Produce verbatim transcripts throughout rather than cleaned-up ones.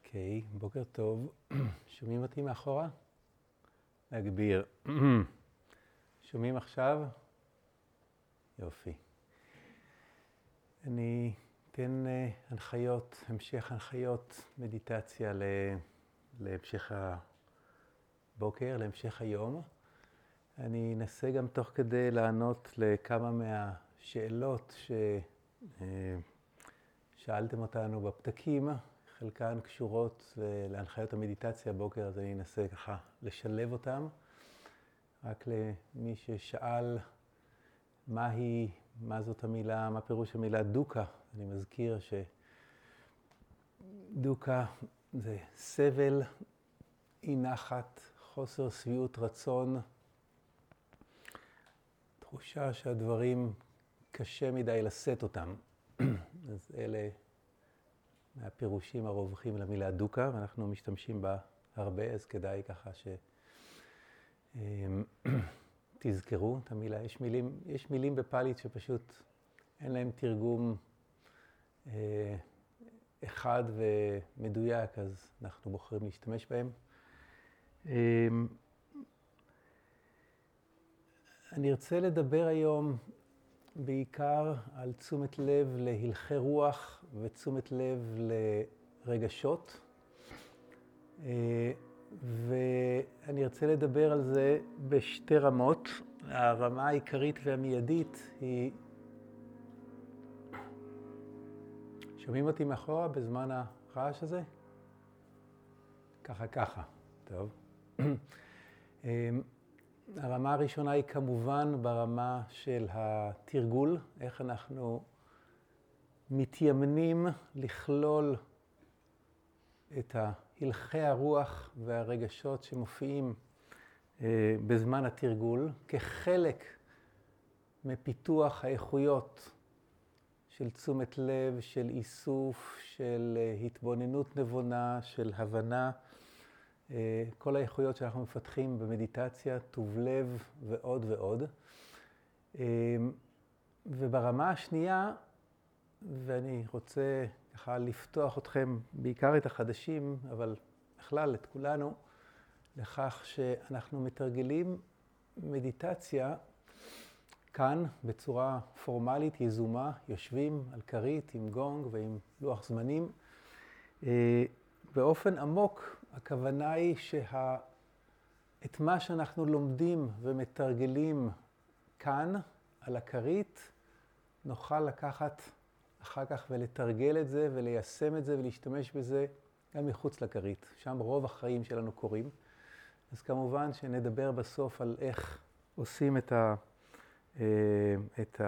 אוקיי, בוקר טוב. שומעים אותי מאחורה? להגביר. שומעים עכשיו? יופי. אני אתן uh, הנחיות, המשך הנחיות, מדיטציה ל... להמשך הבוקר, להמשך היום. אני אנסה גם תוך כדי לענות לכמה מהשאלות ששאלתם אותנו בפתקים. חלקן קשורות להנחיות המדיטציה הבוקר, אז אני אנסה ככה לשלב אותם. רק למי ששאל מה היא, מה זאת המילה, מה פירוש המילה דוקה. אני מזכיר שדוקה זה סבל, אי נחת, חוסר שביעות רצון, תחושה שהדברים קשה מדי לשאת אותם. אז אלה מהפירושים הרווחים למילה דוקה, ואנחנו משתמשים בה הרבה, אז כדאי ככה שתזכרו את המילה. יש מילים, יש מילים בפאלית שפשוט אין להם תרגום אה, אחד ומדויק, אז אנחנו בוחרים להשתמש בהם. אה, אני ארצה לדבר היום בעיקר על תשומת לב להלכי רוח ותשומת לב לרגשות. ואני ארצה לדבר על זה בשתי רמות. הרמה העיקרית והמיידית היא... שומעים אותי מאחורה בזמן הרעש הזה? ככה ככה, טוב. הרמה הראשונה היא כמובן ברמה של התרגול, איך אנחנו מתיימנים לכלול את הלכי הרוח והרגשות שמופיעים אה, בזמן התרגול, כחלק מפיתוח האיכויות של תשומת לב, של איסוף, של אה, התבוננות נבונה, של הבנה, כל האיכויות שאנחנו מפתחים במדיטציה, טוב לב ועוד ועוד. וברמה השנייה, ואני רוצה ככה לפתוח אתכם, בעיקר את החדשים, אבל בכלל את כולנו, לכך שאנחנו מתרגלים מדיטציה כאן בצורה פורמלית, יזומה, יושבים על כרית עם גונג ועם לוח זמנים. באופן עמוק, הכוונה היא שאת מה שאנחנו לומדים ומתרגלים כאן, על הכרית, נוכל לקחת אחר כך ולתרגל את זה וליישם את זה ולהשתמש בזה גם מחוץ לכרית. שם רוב החיים שלנו קורים. אז כמובן שנדבר בסוף על איך עושים את, ה, את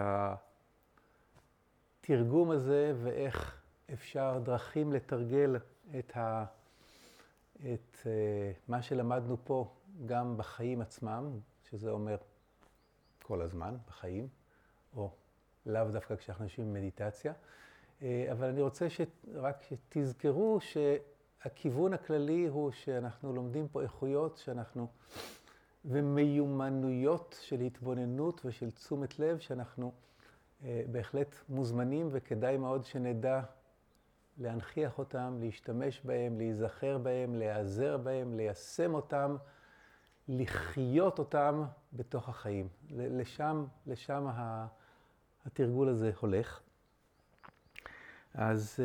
התרגום הזה ואיך אפשר דרכים לתרגל את ה... את uh, מה שלמדנו פה גם בחיים עצמם, שזה אומר כל הזמן בחיים, או לאו דווקא כשאנחנו יושבים במדיטציה. Uh, אבל אני רוצה שרק שתזכרו שהכיוון הכללי הוא שאנחנו לומדים פה איכויות שאנחנו, ומיומנויות של התבוננות ושל תשומת לב, שאנחנו uh, בהחלט מוזמנים וכדאי מאוד שנדע להנחיח אותם, להשתמש בהם, להיזכר בהם, להיעזר בהם, ליישם אותם, לחיות אותם בתוך החיים. לשם, לשם התרגול הזה הולך. אז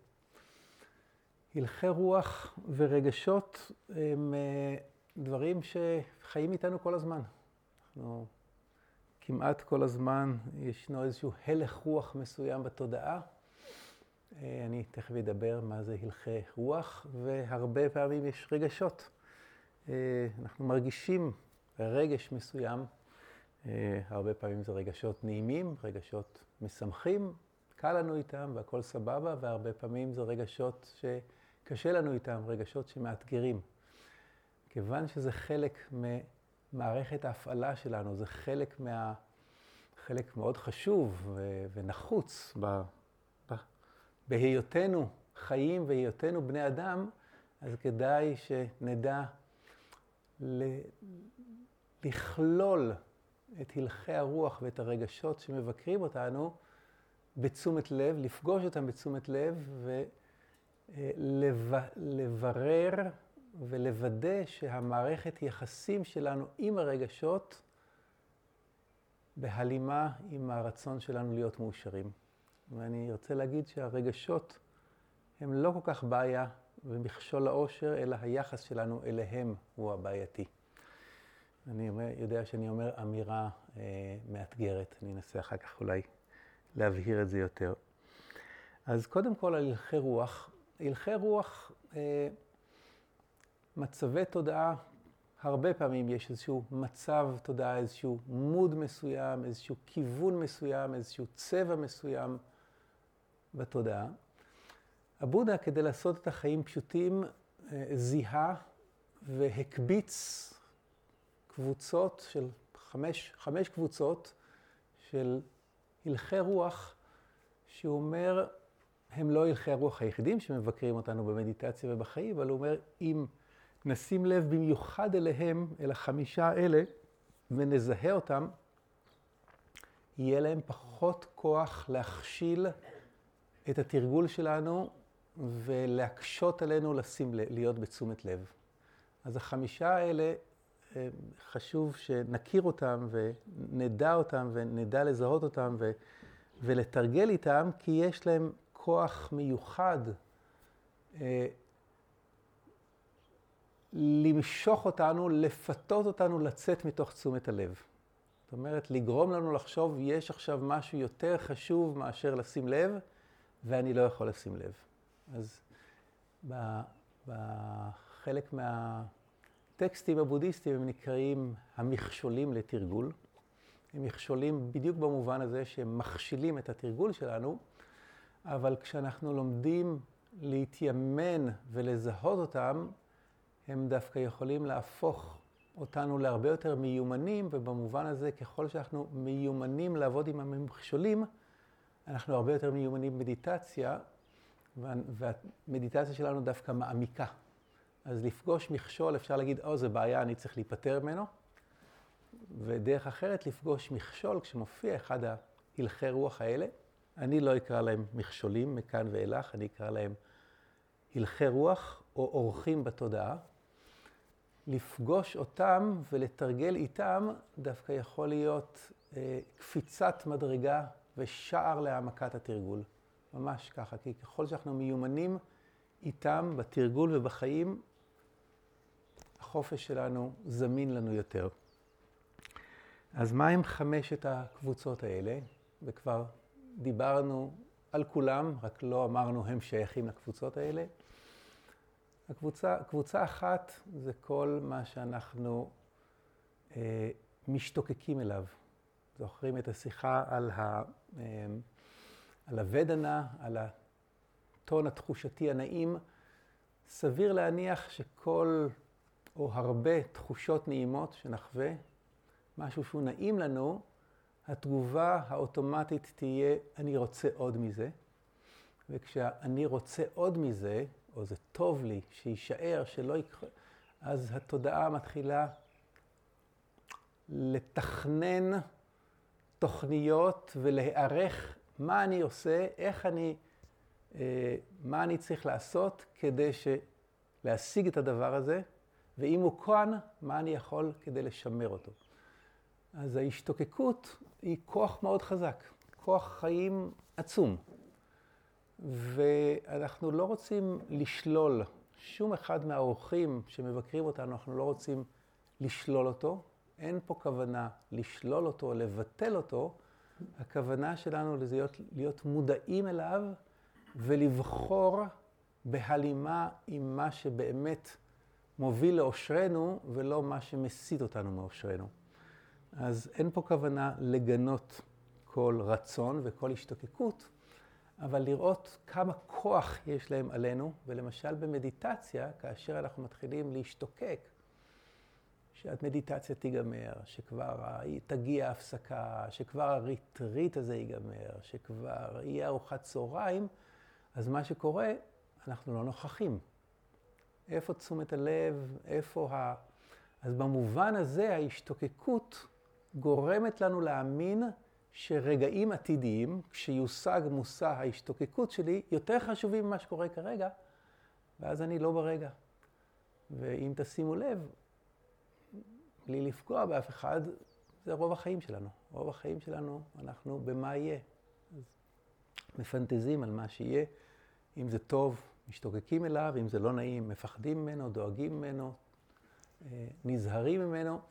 הלכי רוח ורגשות הם דברים שחיים איתנו כל הזמן. אנחנו כמעט כל הזמן ישנו איזשהו הלך רוח מסוים בתודעה. אני תכף אדבר מה זה הלכי רוח, והרבה פעמים יש רגשות. אנחנו מרגישים רגש מסוים, הרבה פעמים זה רגשות נעימים, רגשות משמחים, קל לנו איתם והכל סבבה, והרבה פעמים זה רגשות שקשה לנו איתם, רגשות שמאתגרים. כיוון שזה חלק ממערכת ההפעלה שלנו, זה חלק, מה, חלק מאוד חשוב ונחוץ ב... בהיותנו חיים והיותנו בני אדם, אז כדאי שנדע לכלול את הלכי הרוח ואת הרגשות שמבקרים אותנו בתשומת לב, לפגוש אותם בתשומת לב לב... לברר ולוודא שהמערכת יחסים שלנו עם הרגשות בהלימה עם הרצון שלנו להיות מאושרים. ואני רוצה להגיד שהרגשות הם לא כל כך בעיה ומכשול לאושר, אלא היחס שלנו אליהם הוא הבעייתי. אני אומר, יודע שאני אומר אמירה אה, מאתגרת, אני אנסה אחר כך אולי להבהיר את זה יותר. אז קודם כל על הלכי רוח. הלכי רוח, אה, מצבי תודעה, הרבה פעמים יש איזשהו מצב תודעה, איזשהו מוד מסוים, איזשהו כיוון מסוים, איזשהו צבע מסוים בתודעה. הבודה, כדי לעשות את החיים פשוטים, זיהה והקביץ קבוצות של חמש, חמש קבוצות של הלכי רוח, שהוא אומר, הם לא הלכי הרוח היחידים שמבקרים אותנו במדיטציה ובחיים, אבל הוא אומר, אם נשים לב במיוחד אליהם, אל החמישה האלה, ונזהה אותם, יהיה להם פחות כוח להכשיל את התרגול שלנו ולהקשות עלינו לשים, להיות בתשומת לב. אז החמישה האלה, חשוב שנכיר אותם ונדע אותם ונדע לזהות אותם ו, ולתרגל איתם, כי יש להם כוח מיוחד אה, למשוך אותנו, לפתות אותנו לצאת מתוך תשומת הלב. זאת אומרת, לגרום לנו לחשוב, יש עכשיו משהו יותר חשוב מאשר לשים לב, ואני לא יכול לשים לב. אז בחלק מהטקסטים הבודהיסטיים הם נקראים המכשולים לתרגול. הם מכשולים בדיוק במובן הזה שהם מכשילים את התרגול שלנו, אבל כשאנחנו לומדים להתיימן ולזהות אותם, הם דווקא יכולים להפוך אותנו להרבה יותר מיומנים, ובמובן הזה ככל שאנחנו מיומנים לעבוד עם המכשולים, אנחנו הרבה יותר מיומנים במדיטציה, והמדיטציה שלנו דווקא מעמיקה. אז לפגוש מכשול, אפשר להגיד, או, זה בעיה, אני צריך להיפטר ממנו. ודרך אחרת לפגוש מכשול, כשמופיע אחד ההלכי רוח האלה, אני לא אקרא להם מכשולים מכאן ואילך, אני אקרא להם הלכי רוח או אורחים בתודעה. לפגוש אותם ולתרגל איתם דווקא יכול להיות אה, קפיצת מדרגה ושער להעמקת התרגול. ממש ככה, כי ככל שאנחנו מיומנים איתם בתרגול ובחיים, החופש שלנו זמין לנו יותר. אז מה הם חמשת הקבוצות האלה? וכבר דיברנו על כולם, רק לא אמרנו הם שייכים לקבוצות האלה. הקבוצה, קבוצה אחת זה כל מה שאנחנו אה, משתוקקים אליו. זוכרים את השיחה על, ה, אה, על הוודנה, על הטון התחושתי הנעים. סביר להניח שכל או הרבה תחושות נעימות שנחווה, משהו שהוא נעים לנו, התגובה האוטומטית תהיה, אני רוצה עוד מזה. וכשאני רוצה עוד מזה, או זה טוב לי, שישאר, שלא יקרה, אז התודעה מתחילה לתכנן תוכניות ולהיערך מה אני עושה, איך אני, מה אני צריך לעשות כדי להשיג את הדבר הזה, ואם הוא כאן, מה אני יכול כדי לשמר אותו. אז ההשתוקקות היא כוח מאוד חזק, כוח חיים עצום. ואנחנו לא רוצים לשלול שום אחד מהאורחים שמבקרים אותנו, אנחנו לא רוצים לשלול אותו. אין פה כוונה לשלול אותו, לבטל אותו. הכוונה שלנו להיות, להיות מודעים אליו ולבחור בהלימה עם מה שבאמת מוביל לאושרנו ולא מה שמסית אותנו מאושרנו. אז אין פה כוונה לגנות כל רצון וכל השתוקקות, אבל לראות כמה כוח יש להם עלינו, ולמשל במדיטציה, כאשר אנחנו מתחילים להשתוקק, שהמדיטציה תיגמר, שכבר תגיע ההפסקה, שכבר הריטריט הזה ייגמר, שכבר יהיה ארוחת צהריים, אז מה שקורה, אנחנו לא נוכחים. איפה תשומת הלב, איפה ה... אז במובן הזה ההשתוקקות גורמת לנו להאמין שרגעים עתידיים, כשיושג מושא ההשתוקקות שלי, יותר חשובים ממה שקורה כרגע, ואז אני לא ברגע. ואם תשימו לב, בלי לפגוע באף אחד, זה רוב החיים שלנו. רוב החיים שלנו, אנחנו במה יהיה. אז מפנטזים על מה שיהיה. אם זה טוב, משתוקקים אליו, אם זה לא נעים, מפחדים ממנו, דואגים ממנו, נזהרים ממנו.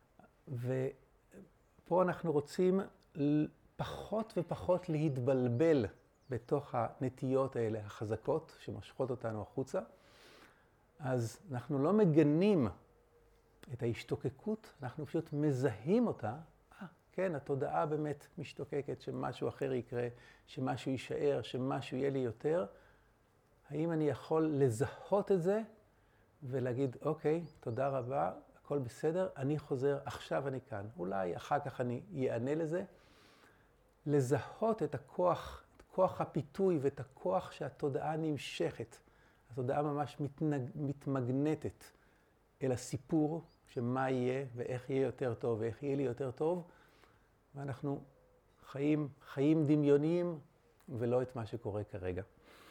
ופה אנחנו רוצים פחות ופחות להתבלבל בתוך הנטיות האלה החזקות שמושכות אותנו החוצה. אז אנחנו לא מגנים את ההשתוקקות, אנחנו פשוט מזהים אותה. אה, כן, התודעה באמת משתוקקת שמשהו אחר יקרה, שמשהו יישאר, שמשהו יהיה לי יותר. האם אני יכול לזהות את זה ולהגיד, אוקיי, תודה רבה, הכל בסדר, אני חוזר, עכשיו אני כאן. אולי אחר כך אני יענה לזה. לזהות את הכוח, את כוח הפיתוי ואת הכוח שהתודעה נמשכת. התודעה ממש מתנג, מתמגנטת אל הסיפור שמה יהיה ואיך יהיה יותר טוב ואיך יהיה לי יותר טוב. ואנחנו חיים, חיים דמיוניים ולא את מה שקורה כרגע.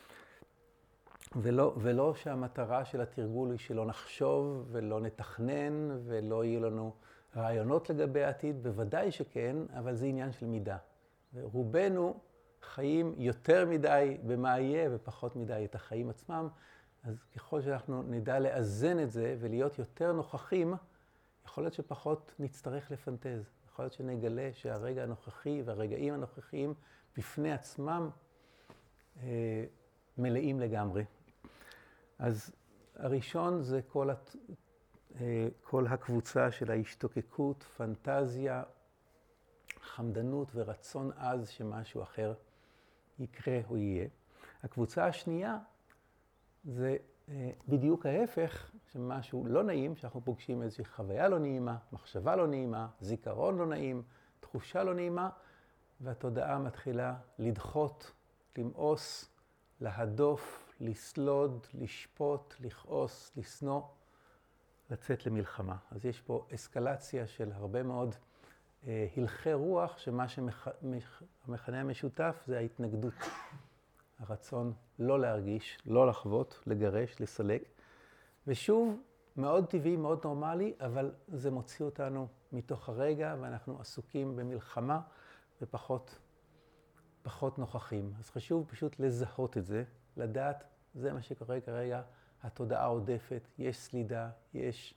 ולא, ולא שהמטרה של התרגול היא שלא נחשוב ולא נתכנן ולא יהיו לנו רעיונות לגבי העתיד, בוודאי שכן, אבל זה עניין של מידה. ורובנו חיים יותר מדי במה יהיה ופחות מדי את החיים עצמם, אז ככל שאנחנו נדע לאזן את זה ולהיות יותר נוכחים, יכול להיות שפחות נצטרך לפנטז. יכול להיות שנגלה שהרגע הנוכחי והרגעים הנוכחיים בפני עצמם אה, מלאים לגמרי. אז הראשון זה כל, הת... כל הקבוצה של ההשתוקקות, פנטזיה, חמדנות ורצון עז שמשהו אחר יקרה או יהיה. הקבוצה השנייה זה בדיוק ההפך, שמשהו לא נעים, שאנחנו פוגשים איזושהי חוויה לא נעימה, מחשבה לא נעימה, זיכרון לא נעים, תחושה לא נעימה, והתודעה מתחילה לדחות, למאוס, להדוף, לסלוד, לשפוט, לכעוס, לשנוא, לצאת למלחמה. אז יש פה אסקלציה של הרבה מאוד אה, הלכי רוח, שמה שהמכנה המשותף זה ההתנגדות. הרצון לא להרגיש, לא לחוות, לגרש, לסלק. ושוב, מאוד טבעי, מאוד נורמלי, אבל זה מוציא אותנו מתוך הרגע, ואנחנו עסוקים במלחמה ופחות פחות נוכחים. אז חשוב פשוט לזהות את זה, לדעת, זה מה שקורה כרגע, התודעה עודפת, יש סלידה, יש,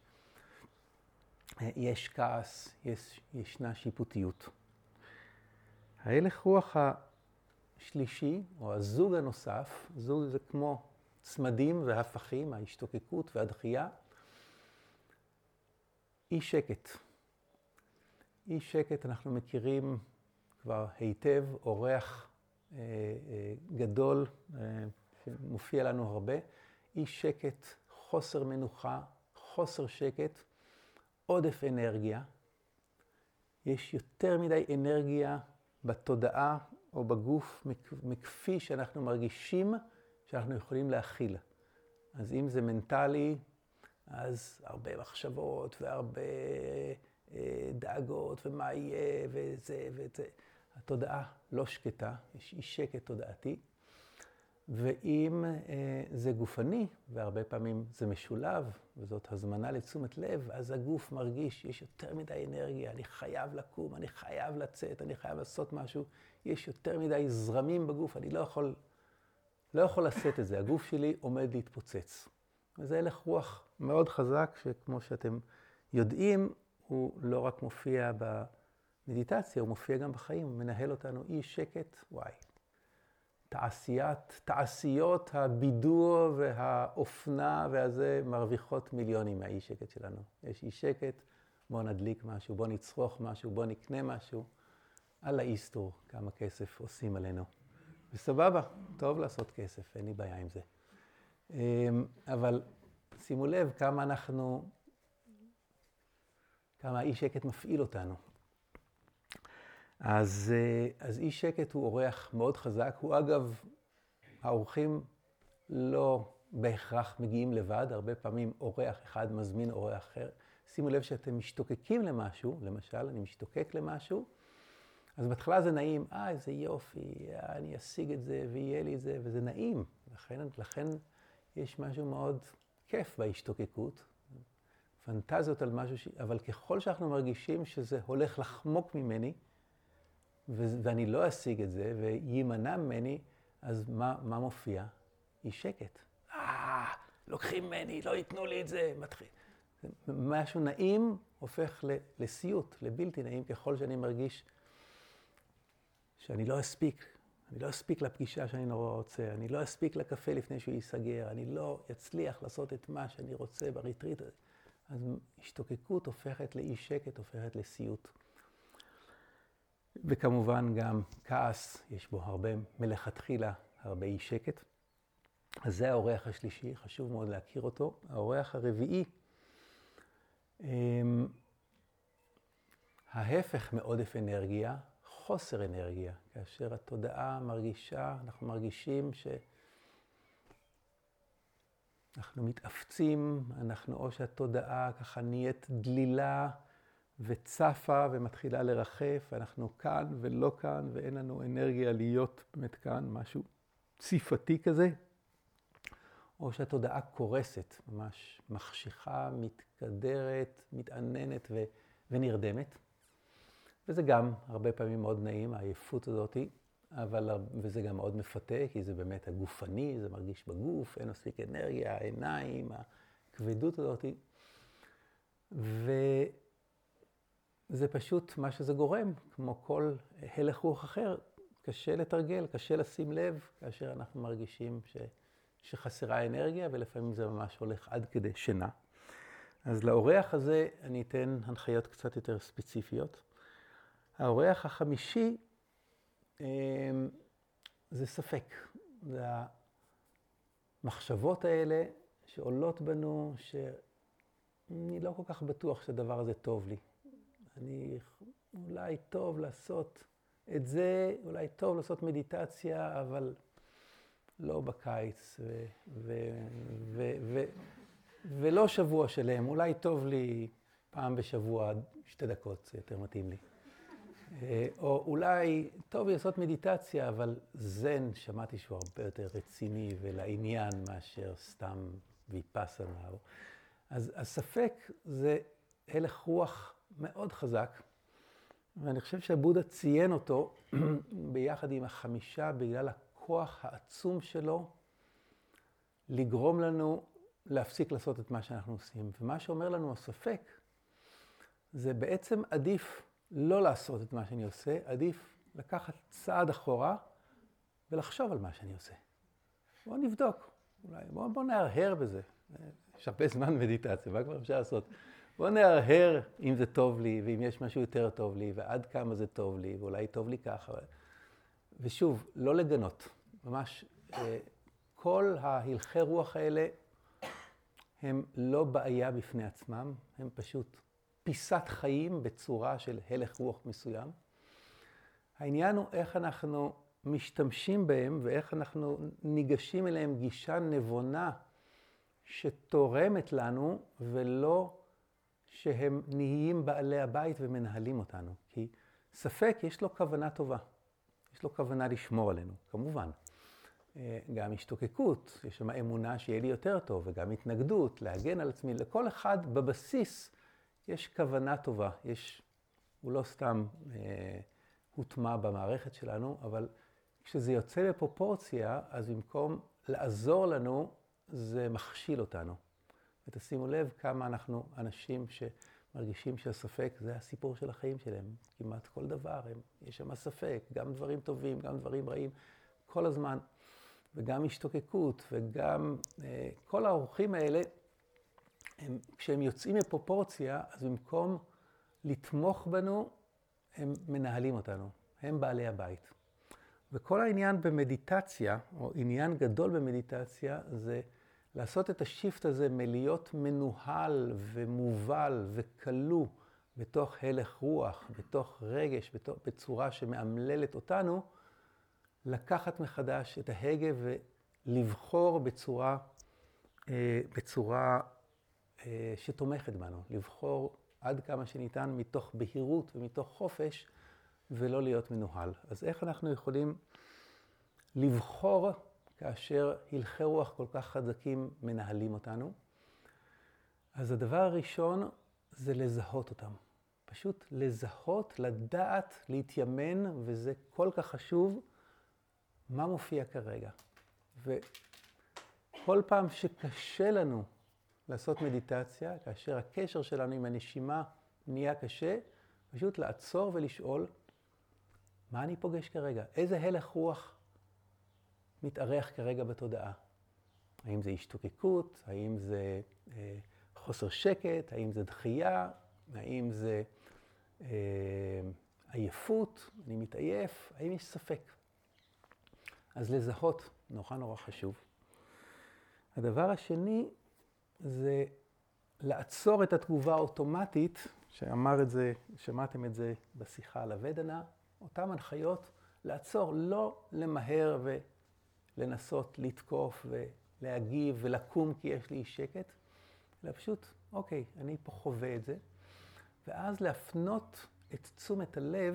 יש כעס, יש, ישנה שיפוטיות. ההלך רוח השלישי, או הזוג הנוסף, זוג זה כמו צמדים והפכים, ההשתוקקות והדחייה, אי שקט. אי שקט אנחנו מכירים כבר היטב, אורח אה, אה, גדול, אה, שמופיע לנו הרבה, אי שקט, חוסר מנוחה, חוסר שקט, עודף אנרגיה. יש יותר מדי אנרגיה בתודעה או בגוף מכפי שאנחנו מרגישים שאנחנו יכולים להכיל. אז אם זה מנטלי, אז הרבה מחשבות והרבה אה, דאגות ומה יהיה וזה וזה. התודעה לא שקטה, יש אי שקט תודעתי. ואם אה, זה גופני, והרבה פעמים זה משולב, וזאת הזמנה לתשומת לב, אז הגוף מרגיש, יש יותר מדי אנרגיה, אני חייב לקום, אני חייב לצאת, אני חייב לעשות משהו, יש יותר מדי זרמים בגוף, אני לא יכול, לא יכול לשאת את זה, הגוף שלי עומד להתפוצץ. וזה הלך רוח מאוד חזק, שכמו שאתם יודעים, הוא לא רק מופיע במדיטציה, הוא מופיע גם בחיים, הוא מנהל אותנו אי שקט, וואי. תעשיית, תעשיות הבידור והאופנה והזה מרוויחות מיליונים מהאי שקט שלנו. יש אי שקט, בוא נדליק משהו, בוא נצרוך משהו, בוא נקנה משהו. על האיסטור, כמה כסף עושים עלינו. וסבבה, טוב לעשות כסף, אין לי בעיה עם זה. אבל שימו לב כמה אנחנו, כמה האי שקט מפעיל אותנו. אז, אז אי שקט הוא אורח מאוד חזק. הוא אגב, האורחים לא בהכרח מגיעים לבד. הרבה פעמים אורח אחד מזמין אורח אחר. שימו לב שאתם משתוקקים למשהו, למשל, אני משתוקק למשהו, אז בהתחלה זה נעים, אה, איזה יופי, אני אשיג את זה ויהיה לי את זה, וזה נעים. לכן, לכן יש משהו מאוד כיף בהשתוקקות, פנטזיות על משהו, ש... אבל ככל שאנחנו מרגישים שזה הולך לחמוק ממני, ו... ואני לא אשיג את זה, וימנע ממני, אז מה, מה מופיע? היא שקט. אה, לוקחים ממני, לא ייתנו לי את זה, מתחיל. משהו נעים הופך לסיוט, לבלתי נעים, ככל שאני מרגיש שאני לא אספיק, אני לא אספיק לפגישה שאני נורא רוצה, אני לא אספיק לקפה לפני שהוא ייסגר, אני לא אצליח לעשות את מה שאני רוצה בריטריט הזה. אז השתוקקות הופכת לאי שקט, הופכת לסיוט. וכמובן גם כעס, יש בו הרבה מלכתחילה, הרבה אי שקט. אז זה האורח השלישי, חשוב מאוד להכיר אותו. האורח הרביעי, ההפך מעודף אנרגיה, חוסר אנרגיה. כאשר התודעה מרגישה, אנחנו מרגישים שאנחנו מתאפצים, אנחנו או שהתודעה ככה נהיית דלילה וצפה ומתחילה לרחף, ואנחנו כאן ולא כאן, ואין לנו אנרגיה להיות באמת כאן, משהו ציפתי כזה. או שהתודעה קורסת, ממש מחשיכה, מתקדרת, מתעננת ו- ונרדמת. וזה גם הרבה פעמים מאוד נעים, העייפות הזאת, אבל, וזה גם מאוד מפתה, כי זה באמת הגופני, זה מרגיש בגוף, אין מספיק אנרגיה, העיניים, הכבדות הזאת. וזה פשוט מה שזה גורם, כמו כל הלך רוח אחר, קשה לתרגל, קשה לשים לב, כאשר אנחנו מרגישים ש... שחסרה אנרגיה, ולפעמים זה ממש הולך עד כדי שינה. אז לאורח הזה אני אתן הנחיות קצת יותר ספציפיות. האורח החמישי זה ספק. זה המחשבות האלה שעולות בנו, שאני לא כל כך בטוח שהדבר הזה טוב לי. אני אולי טוב לעשות את זה, אולי טוב לעשות מדיטציה, אבל לא בקיץ, ו- ו- ו- ו- ולא שבוע שלם. אולי טוב לי פעם בשבוע, שתי דקות, זה יותר מתאים לי. או אולי טוב לי לעשות מדיטציה, אבל זן, שמעתי שהוא הרבה יותר רציני ולעניין מאשר סתם ויפאסנה. אז הספק זה הלך רוח מאוד חזק, ואני חושב שהבודה ציין אותו ביחד עם החמישה בגלל הכוח העצום שלו לגרום לנו להפסיק לעשות את מה שאנחנו עושים. ומה שאומר לנו הספק, זה בעצם עדיף לא לעשות את מה שאני עושה, עדיף לקחת צעד אחורה ולחשוב על מה שאני עושה. בואו נבדוק, אולי, בואו בוא נהרהר בזה. יש הרבה זמן מדיטציה, מה כבר אפשר לעשות? בואו נהרהר אם זה טוב לי, ואם יש משהו יותר טוב לי, ועד כמה זה טוב לי, ואולי טוב לי ככה. ושוב, לא לגנות. ממש, כל ההלכי רוח האלה הם לא בעיה בפני עצמם, הם פשוט פיסת חיים בצורה של הלך רוח מסוים. העניין הוא איך אנחנו משתמשים בהם ואיך אנחנו ניגשים אליהם גישה נבונה שתורמת לנו ולא שהם נהיים בעלי הבית ומנהלים אותנו. כי ספק יש לו כוונה טובה, יש לו כוונה לשמור עלינו, כמובן. גם השתוקקות, יש שם אמונה שיהיה לי יותר טוב, וגם התנגדות, להגן על עצמי. לכל אחד בבסיס יש כוונה טובה. יש, הוא לא סתם אה, הוטמע במערכת שלנו, אבל כשזה יוצא בפרופורציה, אז במקום לעזור לנו, זה מכשיל אותנו. ותשימו לב כמה אנחנו אנשים שמרגישים שהספק זה הסיפור של החיים שלהם. כמעט כל דבר, הם, יש שם ספק, גם דברים טובים, גם דברים רעים, כל הזמן. וגם השתוקקות, וגם אה, כל האורחים האלה, הם, כשהם יוצאים מפרופורציה, אז במקום לתמוך בנו, הם מנהלים אותנו, הם בעלי הבית. וכל העניין במדיטציה, או עניין גדול במדיטציה, זה לעשות את השיפט הזה מלהיות מנוהל ומובל וכלוא בתוך הלך רוח, בתוך רגש, בתוך, בצורה שמאמללת אותנו, לקחת מחדש את ההגה ולבחור בצורה, בצורה שתומכת בנו. לבחור עד כמה שניתן מתוך בהירות ומתוך חופש ולא להיות מנוהל. אז איך אנחנו יכולים לבחור כאשר הלכי רוח כל כך חזקים מנהלים אותנו. אז הדבר הראשון זה לזהות אותם. פשוט לזהות, לדעת, להתיימן, וזה כל כך חשוב, מה מופיע כרגע. וכל פעם שקשה לנו לעשות מדיטציה, כאשר הקשר שלנו עם הנשימה נהיה קשה, פשוט לעצור ולשאול, מה אני פוגש כרגע? איזה הלך רוח מתארח כרגע בתודעה? האם זה השתוקקות? האם זה אה, חוסר שקט? האם זה דחייה? האם זה אה, עייפות? אני מתעייף? האם יש ספק? אז לזהות נורא נורא חשוב. הדבר השני זה לעצור את התגובה האוטומטית, שאמר את זה, שמעתם את זה בשיחה על הוודנה, אותם הנחיות, לעצור, לא למהר ולנסות לתקוף ולהגיב ולקום כי יש לי שקט, אלא פשוט, אוקיי, אני פה חווה את זה, ואז להפנות את תשומת הלב,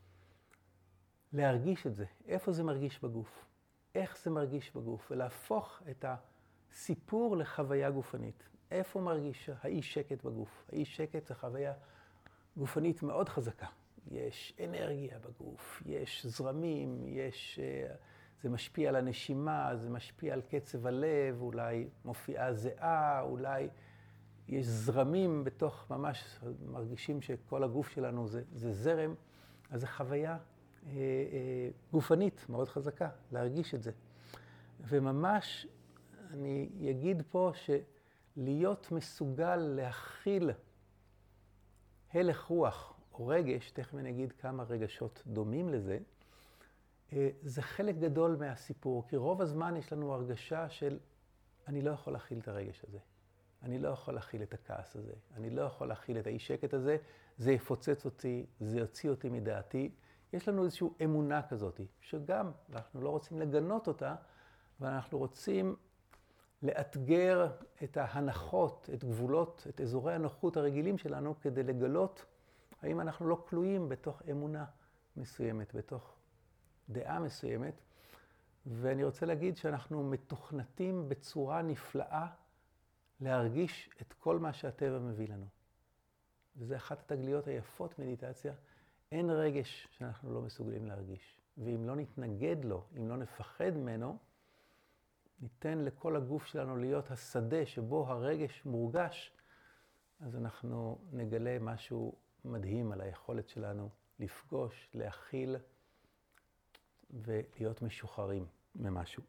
להרגיש את זה, איפה זה מרגיש בגוף, איך זה מרגיש בגוף, ולהפוך את הסיפור לחוויה גופנית. איפה מרגיש האי שקט בגוף? האי שקט זה חוויה גופנית מאוד חזקה. יש אנרגיה בגוף, יש זרמים, יש, זה משפיע על הנשימה, זה משפיע על קצב הלב, אולי מופיעה זיעה, אולי יש זרמים בתוך, ממש מרגישים שכל הגוף שלנו זה, זה זרם, אז זו חוויה אה, אה, גופנית מאוד חזקה, להרגיש את זה. וממש אני אגיד פה שלהיות מסוגל להכיל הלך רוח או רגש, תכף אני אגיד כמה רגשות דומים לזה, זה חלק גדול מהסיפור, כי רוב הזמן יש לנו הרגשה של אני לא יכול להכיל את הרגש הזה, אני לא יכול להכיל את הכעס הזה, אני לא יכול להכיל את האי שקט הזה, זה יפוצץ אותי, זה יוציא אותי מדעתי. יש לנו איזושהי אמונה כזאת, שגם אנחנו לא רוצים לגנות אותה, אבל אנחנו רוצים לאתגר את ההנחות, את גבולות, את אזורי הנוחות הרגילים שלנו, כדי לגלות האם אנחנו לא כלואים בתוך אמונה מסוימת, בתוך דעה מסוימת. ואני רוצה להגיד שאנחנו מתוכנתים בצורה נפלאה להרגיש את כל מה שהטבע מביא לנו. וזה אחת התגליות היפות מדיטציה. אין רגש שאנחנו לא מסוגלים להרגיש. ואם לא נתנגד לו, אם לא נפחד ממנו, ניתן לכל הגוף שלנו להיות השדה שבו הרגש מורגש, אז אנחנו נגלה משהו מדהים על היכולת שלנו לפגוש, להכיל ולהיות משוחררים ממשהו.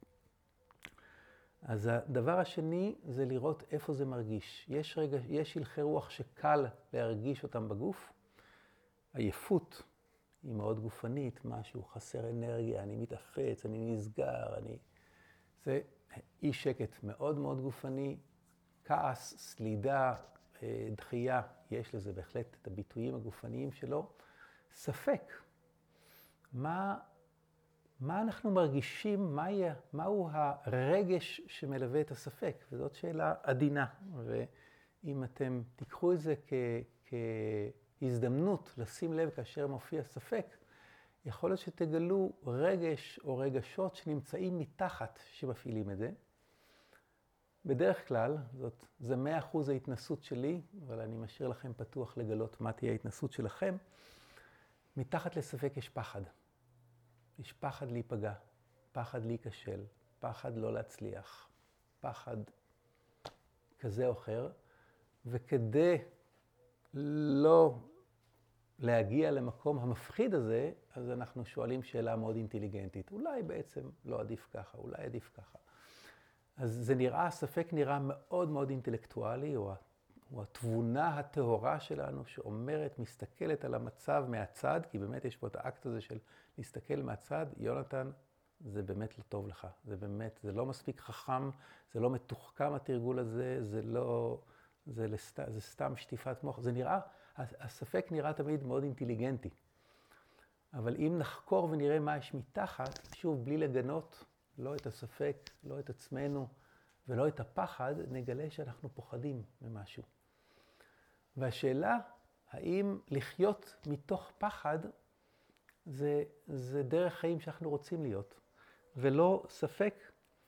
אז הדבר השני זה לראות איפה זה מרגיש. יש, רגע, יש הלכי רוח שקל להרגיש אותם בגוף. עייפות היא מאוד גופנית, משהו חסר אנרגיה, אני מתאפץ, אני נסגר, אני... זה אי שקט מאוד מאוד גופני, כעס, סלידה, דחייה, יש לזה בהחלט את הביטויים הגופניים שלו. ספק, מה, מה אנחנו מרגישים, מה יהיה, מהו הרגש שמלווה את הספק? וזאת שאלה עדינה, ואם אתם תיקחו את זה כ, כהזדמנות לשים לב כאשר מופיע ספק, יכול להיות שתגלו רגש או רגשות שנמצאים מתחת שמפעילים את זה. בדרך כלל, זאת, זה מאה אחוז ההתנסות שלי, אבל אני משאיר לכם פתוח לגלות מה תהיה ההתנסות שלכם. מתחת לספק יש פחד. יש פחד להיפגע, פחד להיכשל, פחד לא להצליח, פחד כזה או אחר. וכדי לא להגיע למקום המפחיד הזה, אז אנחנו שואלים שאלה מאוד אינטליגנטית. אולי בעצם לא עדיף ככה, אולי עדיף ככה. אז זה נראה, הספק נראה מאוד מאוד אינטלקטואלי, הוא, הוא התבונה הטהורה שלנו שאומרת, מסתכלת על המצב מהצד, כי באמת יש פה את האקט הזה של להסתכל מהצד. יונתן, זה באמת לא טוב לך, זה באמת, זה לא מספיק חכם, זה לא מתוחכם התרגול הזה, זה לא, זה, לסת, זה סתם שטיפת מוח. זה נראה, הספק נראה תמיד מאוד אינטליגנטי. אבל אם נחקור ונראה מה יש מתחת, שוב, בלי לגנות, לא את הספק, לא את עצמנו ולא את הפחד, נגלה שאנחנו פוחדים ממשהו. והשאלה, האם לחיות מתוך פחד, זה, זה דרך חיים שאנחנו רוצים להיות. ולא ספק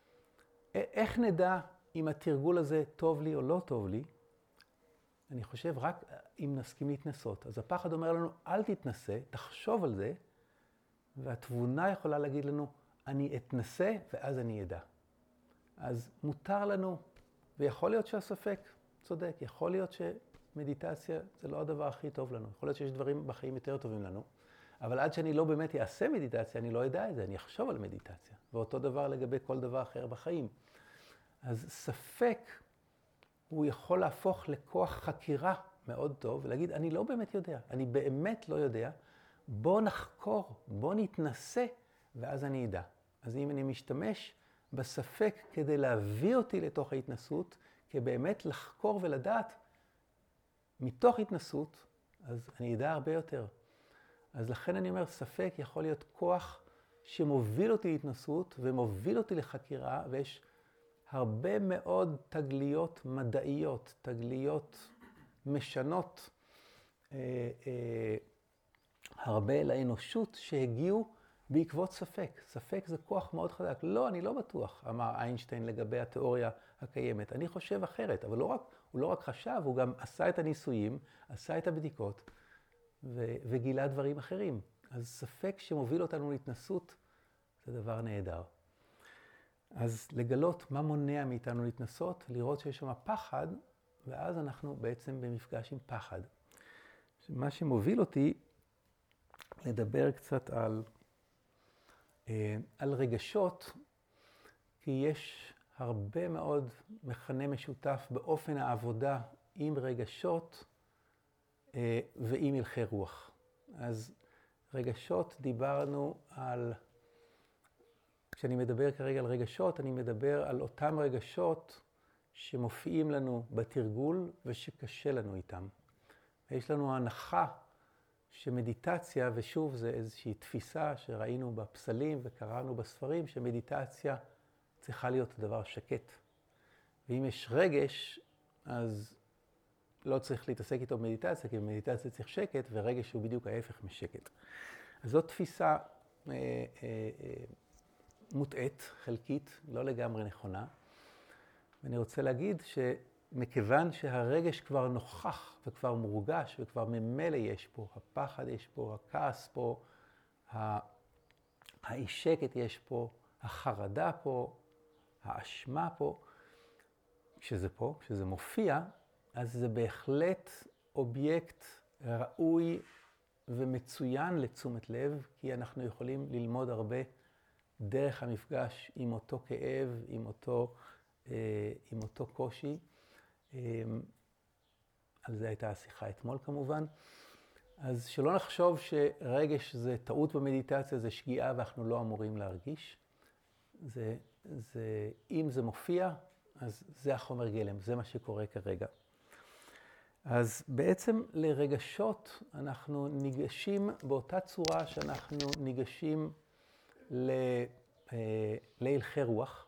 איך נדע אם התרגול הזה טוב לי או לא טוב לי? אני חושב רק אם נסכים להתנסות. אז הפחד אומר לנו, אל תתנסה, תחשוב על זה, והתבונה יכולה להגיד לנו, אני אתנסה ואז אני אדע. אז מותר לנו, ויכול להיות שהספק צודק, יכול להיות שמדיטציה זה לא הדבר הכי טוב לנו, יכול להיות שיש דברים בחיים יותר טובים לנו, אבל עד שאני לא באמת אעשה מדיטציה, אני לא אדע את זה, אני אחשוב על מדיטציה, ואותו דבר לגבי כל דבר אחר בחיים. אז ספק הוא יכול להפוך לכוח חקירה מאוד טוב, ולהגיד, אני לא באמת יודע, אני באמת לא יודע, בוא נחקור, בוא נתנסה, ואז אני אדע. אז אם אני משתמש בספק כדי להביא אותי לתוך ההתנסות, כבאמת לחקור ולדעת, מתוך התנסות, אז אני אדע הרבה יותר. אז לכן אני אומר, ספק יכול להיות כוח שמוביל אותי להתנסות, ומוביל אותי לחקירה, ויש הרבה מאוד תגליות מדעיות, תגליות משנות, אה, אה, הרבה לאנושות שהגיעו בעקבות ספק. ספק זה כוח מאוד חזק. לא, אני לא בטוח, אמר איינשטיין לגבי התיאוריה הקיימת. אני חושב אחרת, אבל לא רק, הוא לא רק חשב, הוא גם עשה את הניסויים, עשה את הבדיקות, ו- וגילה דברים אחרים. אז ספק שמוביל אותנו להתנסות, זה דבר נהדר. אז לגלות מה מונע מאיתנו להתנסות, לראות שיש שם פחד, ואז אנחנו בעצם במפגש עם פחד. מה שמוביל אותי לדבר קצת על, על רגשות, כי יש הרבה מאוד מכנה משותף באופן העבודה עם רגשות ועם הלכי רוח. אז רגשות דיברנו על, כשאני מדבר כרגע על רגשות, אני מדבר על אותם רגשות שמופיעים לנו בתרגול ושקשה לנו איתם. יש לנו הנחה שמדיטציה, ושוב זה איזושהי תפיסה שראינו בפסלים וקראנו בספרים, שמדיטציה צריכה להיות דבר שקט. ואם יש רגש, אז לא צריך להתעסק איתו במדיטציה, כי במדיטציה צריך שקט, ורגש הוא בדיוק ההפך משקט. אז זאת תפיסה אה, אה, אה, מוטעית, חלקית, לא לגמרי נכונה. ואני רוצה להגיד שמכיוון שהרגש כבר נוכח וכבר מורגש וכבר ממילא יש פה, הפחד יש פה, הכעס פה, האי שקט יש פה, החרדה פה, האשמה פה, כשזה פה, כשזה מופיע, אז זה בהחלט אובייקט ראוי ומצוין לתשומת לב, כי אנחנו יכולים ללמוד הרבה דרך המפגש עם אותו כאב, עם אותו, עם אותו קושי. על זה הייתה השיחה אתמול כמובן. אז שלא נחשוב שרגש זה טעות במדיטציה, זה שגיאה ואנחנו לא אמורים להרגיש. זה, זה, אם זה מופיע, אז זה החומר גלם, זה מה שקורה כרגע. אז בעצם לרגשות אנחנו ניגשים באותה צורה שאנחנו ניגשים ל, להלכי רוח,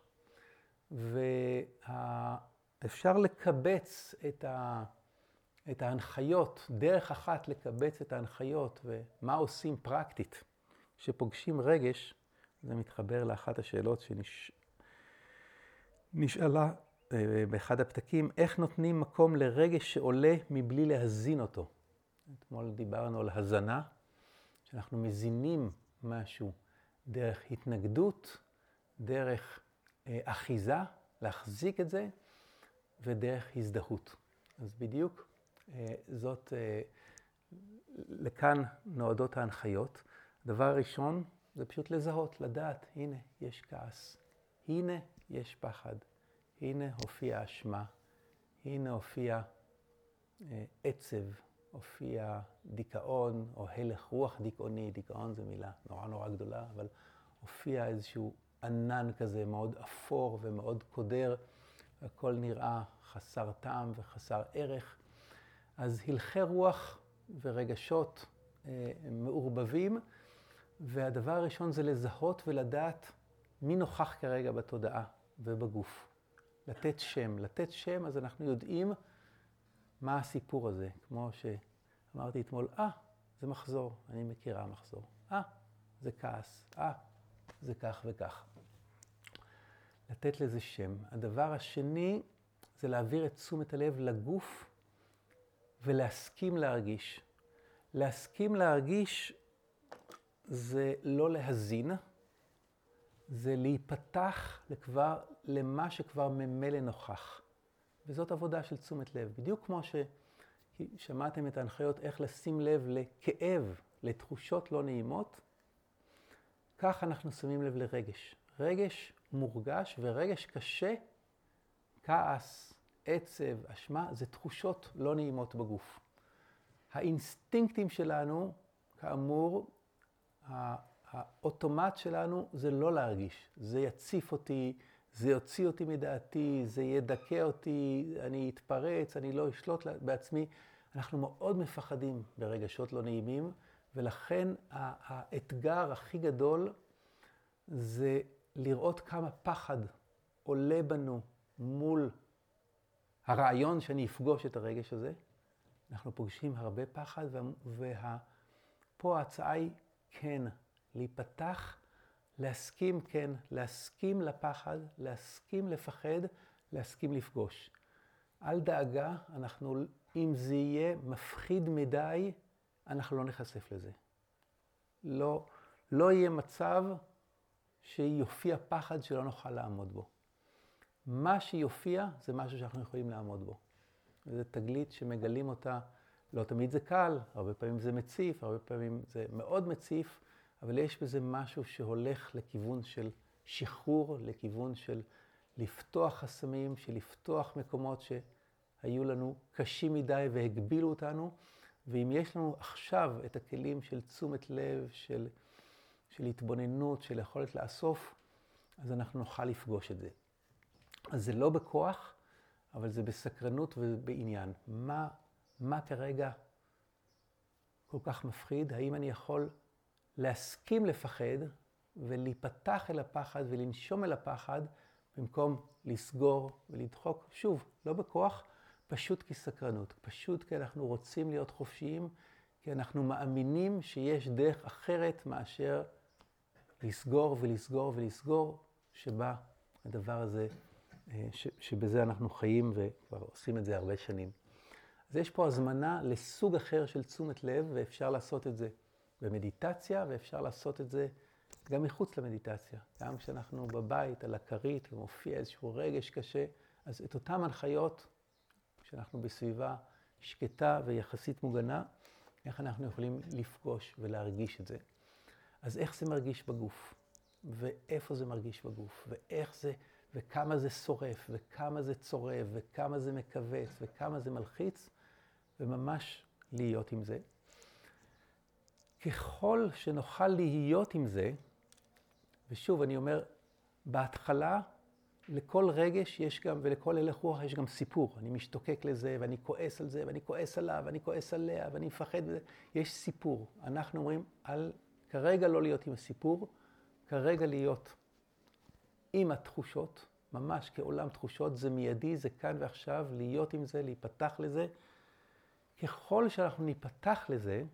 ואפשר לקבץ את, ה, את ההנחיות, דרך אחת לקבץ את ההנחיות ומה עושים פרקטית. כשפוגשים רגש, זה מתחבר לאחת השאלות שנשאלה באחד הפתקים, איך נותנים מקום לרגש שעולה מבלי להזין אותו? אתמול דיברנו על הזנה, שאנחנו מזינים משהו דרך התנגדות, דרך אה, אחיזה, להחזיק את זה, ודרך הזדהות. אז בדיוק אה, זאת, אה, לכאן נועדות ההנחיות. הדבר הראשון זה פשוט לזהות, לדעת, הנה יש כעס, הנה יש פחד, הנה הופיע אשמה, הנה הופיע אה, עצב, הופיע דיכאון או הלך רוח דיכאוני, דיכאון זו מילה נורא נורא גדולה, אבל הופיע איזשהו ענן כזה מאוד אפור ומאוד קודר, הכל נראה חסר טעם וחסר ערך. אז הלכי רוח ורגשות אה, מעורבבים, והדבר הראשון זה לזהות ולדעת מי נוכח כרגע בתודעה ובגוף. לתת שם, לתת שם, אז אנחנו יודעים מה הסיפור הזה. כמו שאמרתי אתמול, אה, זה מחזור, אני מכירה מחזור. אה, זה כעס, אה, זה כך וכך. לתת לזה שם. הדבר השני זה להעביר את תשומת הלב לגוף ולהסכים להרגיש. להסכים להרגיש זה לא להזין, זה להיפתח לכבר, למה שכבר ממילא נוכח. וזאת עבודה של תשומת לב. בדיוק כמו ששמעתם את ההנחיות איך לשים לב לכאב, לתחושות לא נעימות, כך אנחנו שמים לב לרגש. רגש מורגש ורגש קשה, כעס, עצב, אשמה, זה תחושות לא נעימות בגוף. האינסטינקטים שלנו, כאמור, האוטומט שלנו זה לא להרגיש. זה יציף אותי, זה יוציא אותי מדעתי, זה ידכא אותי, אני אתפרץ, אני לא אשלוט בעצמי. אנחנו מאוד מפחדים ברגשות לא נעימים, ולכן האתגר הכי גדול זה לראות כמה פחד עולה בנו מול הרעיון שאני אפגוש את הרגש הזה. אנחנו פוגשים הרבה פחד, ופה ההצעה היא כן, להיפתח, להסכים כן, להסכים לפחד, להסכים לפחד, להסכים לפגוש. אל דאגה, אנחנו, אם זה יהיה מפחיד מדי, אנחנו לא נחשף לזה. לא, לא יהיה מצב שיופיע פחד שלא נוכל לעמוד בו. מה שיופיע זה משהו שאנחנו יכולים לעמוד בו. וזו תגלית שמגלים אותה, לא תמיד זה קל, הרבה פעמים זה מציף, הרבה פעמים זה מאוד מציף, אבל יש בזה משהו שהולך לכיוון של שחרור, לכיוון של לפתוח חסמים, של לפתוח מקומות שהיו לנו קשים מדי והגבילו אותנו, ואם יש לנו עכשיו את הכלים של תשומת לב, של, של התבוננות, של יכולת לאסוף, אז אנחנו נוכל לפגוש את זה. אז זה לא בכוח, אבל זה בסקרנות ובעניין. מה, מה כרגע כל כך מפחיד? האם אני יכול להסכים לפחד ולהיפתח אל הפחד ולנשום אל הפחד במקום לסגור ולדחוק? שוב, לא בכוח, פשוט כסקרנות. פשוט כי אנחנו רוצים להיות חופשיים, כי אנחנו מאמינים שיש דרך אחרת מאשר לסגור ולסגור ולסגור, שבה הדבר הזה, ש, שבזה אנחנו חיים וכבר עושים את זה הרבה שנים. אז יש פה הזמנה לסוג אחר של תשומת לב, ואפשר לעשות את זה במדיטציה, ואפשר לעשות את זה גם מחוץ למדיטציה. גם כשאנחנו בבית, על הכרית, ומופיע איזשהו רגש קשה, אז את אותם הנחיות, כשאנחנו בסביבה שקטה ויחסית מוגנה, איך אנחנו יכולים לפגוש ולהרגיש את זה. אז איך זה מרגיש בגוף? ואיפה זה מרגיש בגוף? ואיך זה, וכמה זה שורף, וכמה זה צורב, וכמה זה מכווץ, וכמה זה מלחיץ, וממש להיות עם זה. ככל שנוכל להיות עם זה, ושוב אני אומר, בהתחלה לכל רגש יש גם, ולכל הלך רוח יש גם סיפור. אני משתוקק לזה, ואני כועס על זה, ואני כועס עליו, ואני כועס עליה, ואני מפחד בזה. יש סיפור. אנחנו אומרים, על, כרגע לא להיות עם הסיפור, כרגע להיות עם התחושות, ממש כעולם תחושות, זה מיידי, זה כאן ועכשיו, להיות עם זה, להיפתח לזה. ככל שאנחנו ניפתח לזה,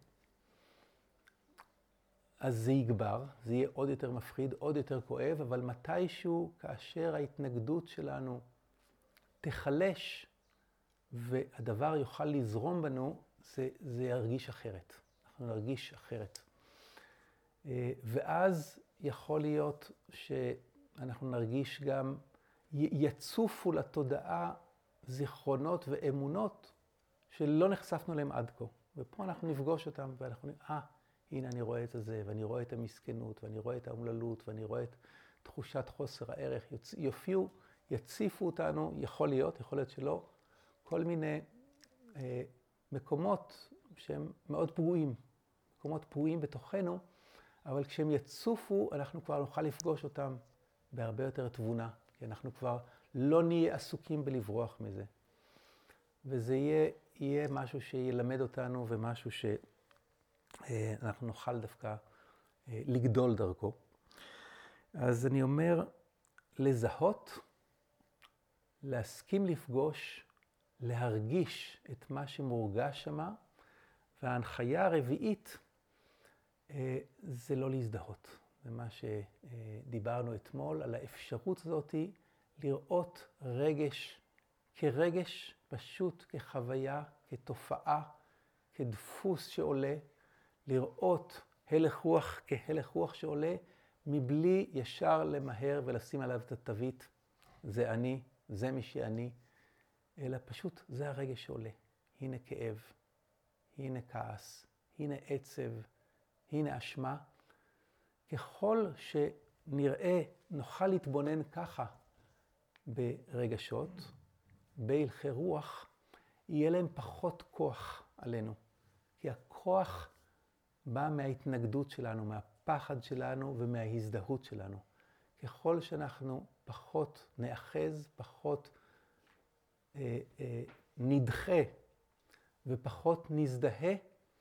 אז זה יגבר, זה יהיה עוד יותר מפחיד, עוד יותר כואב, אבל מתישהו, כאשר ההתנגדות שלנו תחלש, והדבר יוכל לזרום בנו, זה, זה ירגיש אחרת. אנחנו נרגיש אחרת. ואז יכול להיות שאנחנו נרגיש גם, יצופו לתודעה זיכרונות ואמונות שלא נחשפנו להם עד כה. ופה אנחנו נפגוש אותם, ואנחנו נראה, אה, הנה אני רואה את זה, ואני רואה את המסכנות, ואני רואה את האומללות, ואני רואה את תחושת חוסר הערך. יופיעו, יציפו אותנו, יכול להיות, יכול להיות שלא, כל מיני אה, מקומות שהם מאוד פגועים, מקומות פגועים בתוכנו, אבל כשהם יצופו, אנחנו כבר נוכל לפגוש אותם בהרבה יותר תבונה, כי אנחנו כבר לא נהיה עסוקים בלברוח מזה. וזה יהיה, יהיה משהו שילמד אותנו, ומשהו ש... אנחנו נוכל דווקא לגדול דרכו. אז אני אומר, לזהות, להסכים לפגוש, להרגיש את מה שמורגש שמה, וההנחיה הרביעית זה לא להזדהות. זה מה שדיברנו אתמול, על האפשרות הזאת לראות רגש כרגש פשוט, כחוויה, כתופעה, כדפוס שעולה, לראות הלך רוח כהלך רוח שעולה, מבלי ישר למהר ולשים עליו את התווית, זה אני, זה מי שאני, אלא פשוט זה הרגש שעולה. הנה כאב, הנה כעס, הנה עצב, הנה אשמה. ככל שנראה, נוכל להתבונן ככה ברגשות, בהלכי רוח, יהיה להם פחות כוח עלינו. כי הכוח בא מההתנגדות שלנו, מהפחד שלנו ומההזדהות שלנו. ככל שאנחנו פחות נאחז, פחות אה, אה, נדחה ופחות נזדהה,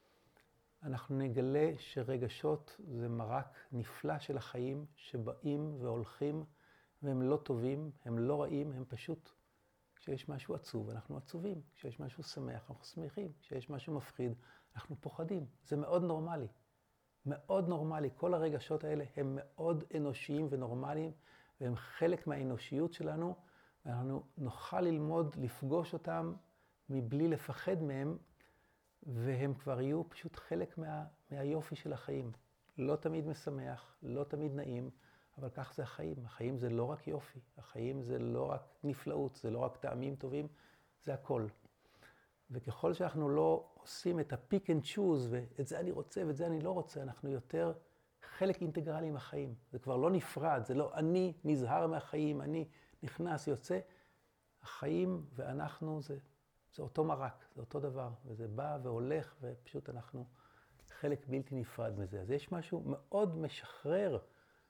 אנחנו נגלה שרגשות זה מרק נפלא של החיים שבאים והולכים והם לא טובים, הם לא רעים, הם פשוט, כשיש משהו עצוב אנחנו עצובים, כשיש משהו שמח אנחנו שמחים, כשיש משהו מפחיד אנחנו פוחדים. זה מאוד נורמלי, מאוד נורמלי. כל הרגשות האלה הם מאוד אנושיים ונורמליים והם חלק מהאנושיות שלנו, ואנחנו נוכל ללמוד לפגוש אותם מבלי לפחד מהם, והם כבר יהיו פשוט חלק מה, מהיופי של החיים. לא תמיד משמח, לא תמיד נעים, אבל כך זה החיים. החיים זה לא רק יופי, החיים זה לא רק נפלאות, זה לא רק טעמים טובים, זה הכל. וככל שאנחנו לא עושים את הפיק אנד צ'וז, ואת זה אני רוצה ואת זה אני לא רוצה, אנחנו יותר חלק אינטגרלי מהחיים. זה כבר לא נפרד, זה לא אני נזהר מהחיים, אני נכנס, יוצא. החיים ואנחנו זה, זה אותו מרק, זה אותו דבר, וזה בא והולך, ופשוט אנחנו חלק בלתי נפרד מזה. אז יש משהו מאוד משחרר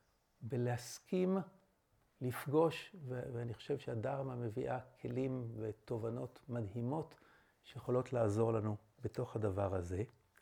בלהסכים לפגוש, ו- ואני חושב שהדרמה מביאה כלים ותובנות מדהימות שיכולות לעזור לנו בתוך הדבר הזה.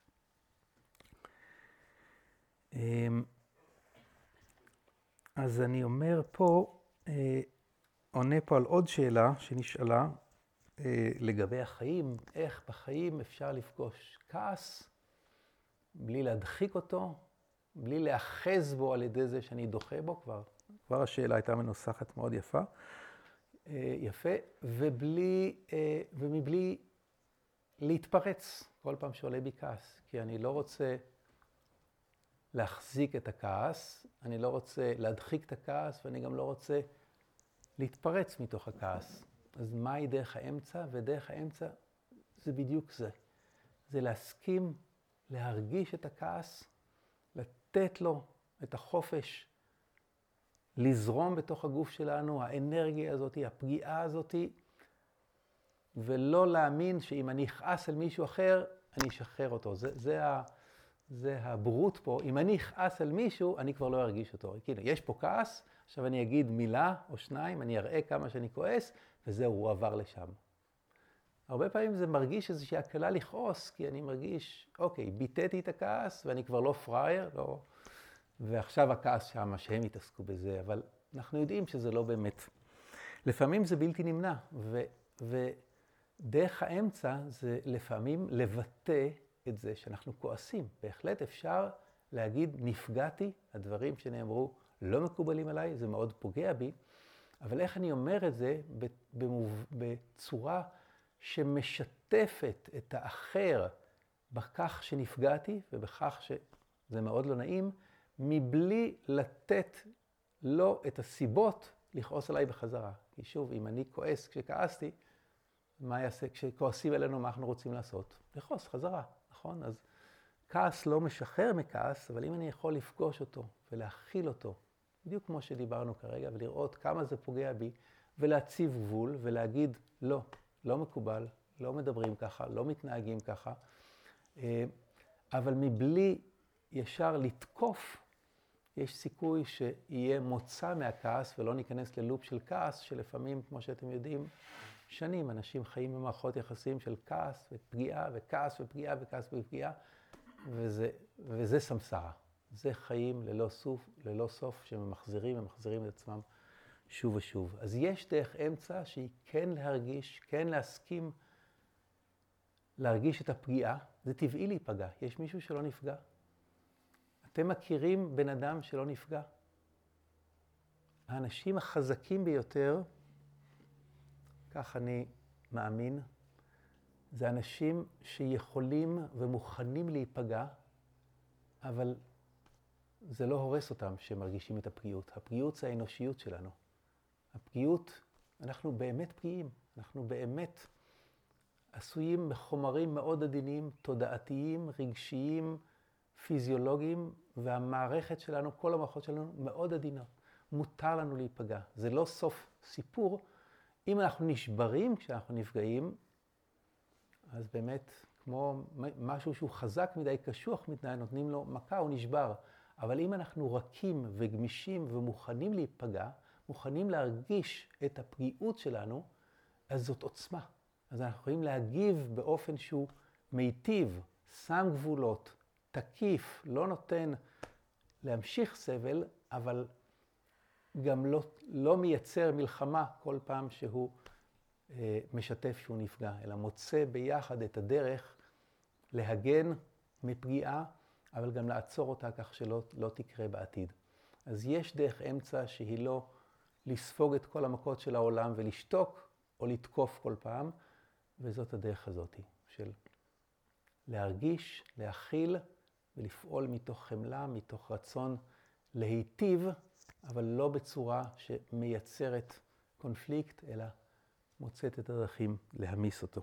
אז אני אומר פה, עונה פה על עוד שאלה שנשאלה לגבי החיים, איך בחיים אפשר לפגוש כעס בלי להדחיק אותו, בלי להאחז בו על ידי זה שאני דוחה בו, כבר, כבר השאלה הייתה מנוסחת מאוד יפה, יפה, ובלי, ומבלי להתפרץ כל פעם שעולה בי כעס, כי אני לא רוצה להחזיק את הכעס, אני לא רוצה להדחיק את הכעס, ואני גם לא רוצה להתפרץ מתוך הכעס. אז מהי דרך האמצע? ודרך האמצע זה בדיוק זה. זה להסכים, להרגיש את הכעס, לתת לו את החופש, לזרום בתוך הגוף שלנו, האנרגיה הזאת, הפגיעה הזאת, ולא להאמין שאם אני אכעס על מישהו אחר, אני אשחרר אותו. זה, זה, ה, זה הברוט פה. אם אני אכעס על מישהו, אני כבר לא ארגיש אותו. כאילו, יש פה כעס, עכשיו אני אגיד מילה או שניים, אני אראה כמה שאני כועס, וזהו, הוא עבר לשם. הרבה פעמים זה מרגיש איזושהי הקלה לכעוס, כי אני מרגיש, אוקיי, ביטאתי את הכעס, ואני כבר לא פראייר, לא, ועכשיו הכעס שם, שהם יתעסקו בזה, אבל אנחנו יודעים שזה לא באמת. לפעמים זה בלתי נמנע, ו, ודרך האמצע זה לפעמים לבטא את זה שאנחנו כועסים. בהחלט אפשר להגיד, נפגעתי, הדברים שנאמרו לא מקובלים עליי, זה מאוד פוגע בי, אבל איך אני אומר את זה במוב... בצורה שמשתפת את האחר בכך שנפגעתי ובכך שזה מאוד לא נעים, מבלי לתת לו את הסיבות לכעוס עליי בחזרה. כי שוב, אם אני כועס כשכעסתי, מה יעשה? כשכועסים אלינו, מה אנחנו רוצים לעשות? לכעוס חזרה, נכון? אז כעס לא משחרר מכעס, אבל אם אני יכול לפגוש אותו ולהכיל אותו, בדיוק כמו שדיברנו כרגע, ולראות כמה זה פוגע בי, ולהציב גבול ולהגיד, לא, לא מקובל, לא מדברים ככה, לא מתנהגים ככה, אבל מבלי ישר לתקוף, יש סיכוי שיהיה מוצא מהכעס, ולא ניכנס ללופ של כעס, שלפעמים, כמו שאתם יודעים, שנים אנשים חיים במערכות יחסים של כעס ופגיעה, וכעס ופגיעה וכעס ופגיעה, וזה, וזה סמסרה. זה חיים ללא סוף, ללא סוף, שממחזירים, ממחזירים את עצמם שוב ושוב. אז יש דרך אמצע שהיא כן להרגיש, כן להסכים, להרגיש את הפגיעה. זה טבעי להיפגע. יש מישהו שלא נפגע? אתם מכירים בן אדם שלא נפגע? האנשים החזקים ביותר כך אני מאמין, זה אנשים שיכולים ומוכנים להיפגע, אבל זה לא הורס אותם שמרגישים את הפגיעות. הפגיעות זה האנושיות שלנו. הפגיעות, אנחנו באמת פגיעים. אנחנו באמת עשויים בחומרים מאוד עדינים, תודעתיים, רגשיים, פיזיולוגיים, והמערכת שלנו, כל המערכות שלנו מאוד עדינות. מותר לנו להיפגע. זה לא סוף סיפור. אם אנחנו נשברים כשאנחנו נפגעים, אז באמת, כמו משהו שהוא חזק מדי, קשוח מדי, נותנים לו מכה, הוא נשבר. אבל אם אנחנו רכים וגמישים ומוכנים להיפגע, מוכנים להרגיש את הפגיעות שלנו, אז זאת עוצמה. אז אנחנו יכולים להגיב באופן שהוא מיטיב, שם גבולות, תקיף, לא נותן להמשיך סבל, אבל גם לא, לא מייצר מלחמה כל פעם שהוא אה, משתף שהוא נפגע, אלא מוצא ביחד את הדרך להגן מפגיעה, אבל גם לעצור אותה כך שלא לא תקרה בעתיד. אז יש דרך אמצע שהיא לא לספוג את כל המכות של העולם ולשתוק או לתקוף כל פעם, וזאת הדרך הזאת של להרגיש, להכיל ולפעול מתוך חמלה, מתוך רצון להיטיב, אבל לא בצורה שמייצרת קונפליקט, אלא מוצאת את הדרכים להמיס אותו.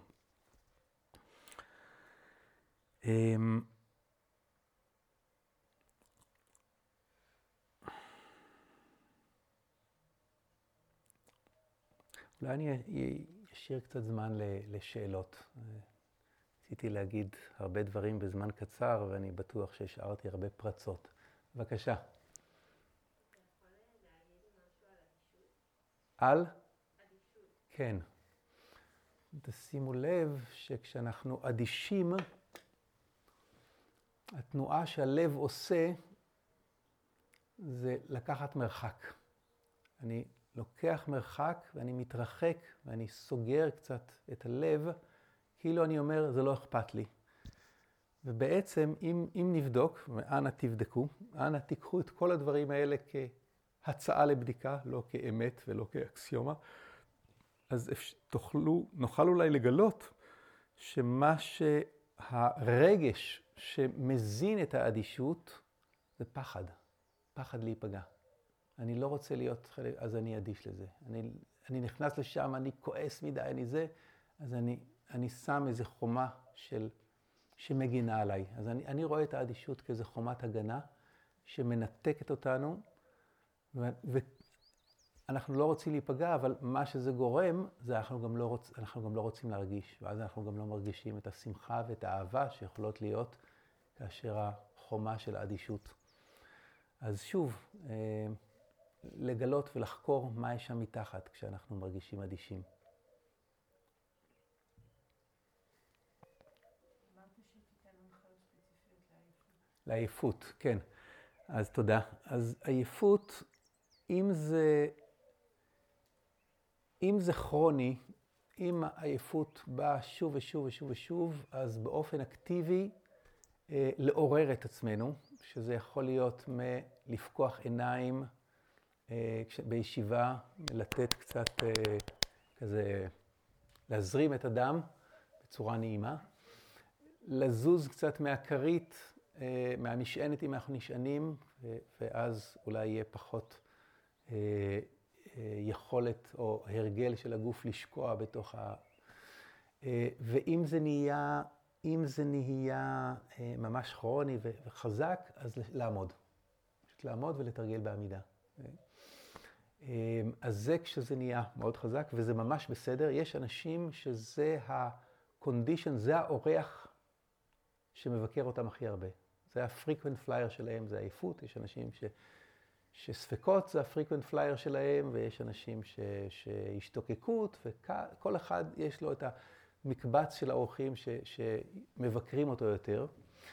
אולי אני אשאיר קצת זמן לשאלות. רציתי להגיד הרבה דברים בזמן קצר, ואני בטוח שהשארתי הרבה פרצות. בבקשה. אתה יכול להגיד משהו על אדישות? על? אדישות. כן. תשימו לב שכשאנחנו אדישים, התנועה שהלב עושה זה לקחת מרחק. אני לוקח מרחק ואני מתרחק ואני סוגר קצת את הלב, כאילו אני אומר, זה לא אכפת לי. ובעצם, אם, אם נבדוק, ואנא תבדקו, אנא תיקחו את כל הדברים האלה כהצעה לבדיקה, לא כאמת ולא כאקסיומה, אז תוכלו, נוכל אולי לגלות שמה שהרגש שמזין את האדישות זה פחד, פחד להיפגע. אני לא רוצה להיות חלק, אז אני אדיש לזה. אני, אני נכנס לשם, אני כועס מדי, אני זה, אז אני, אני שם איזו חומה של, שמגינה עליי. אז אני, אני רואה את האדישות כאיזו חומת הגנה שמנתקת אותנו, ו, ואנחנו לא רוצים להיפגע, אבל מה שזה גורם, זה אנחנו גם, לא רוצ, אנחנו גם לא רוצים להרגיש, ואז אנחנו גם לא מרגישים את השמחה ואת האהבה שיכולות להיות כאשר החומה של האדישות. אז שוב, לגלות ולחקור מה יש שם מתחת כשאנחנו מרגישים אדישים. אמרת שתיתן הנחיות ספציפיות לעייפות. לעייפות, כן. אז תודה. אז עייפות, אם זה, אם זה כרוני, אם העייפות באה שוב ושוב ושוב ושוב, אז באופן אקטיבי אה, לעורר את עצמנו, שזה יכול להיות מלפקוח עיניים, בישיבה, לתת קצת כזה, להזרים את הדם בצורה נעימה, לזוז קצת מהכרית, מהמשענת אם אנחנו נשענים, ואז אולי יהיה פחות יכולת או הרגל של הגוף לשקוע בתוך ה... ואם זה נהיה, אם זה נהיה ממש כרוני וחזק, אז לעמוד. פשוט לעמוד ולתרגל בעמידה. אז זה כשזה נהיה מאוד חזק, וזה ממש בסדר. יש אנשים שזה ה-condition, זה האורח שמבקר אותם הכי הרבה. זה ה-frequent flyer שלהם, זה העייפות. יש אנשים ש... שספקות זה ה-frequent flyer שלהם, ויש אנשים ש... שהשתוקקות, וכל אחד יש לו את המקבץ של האורחים ש... שמבקרים אותו יותר.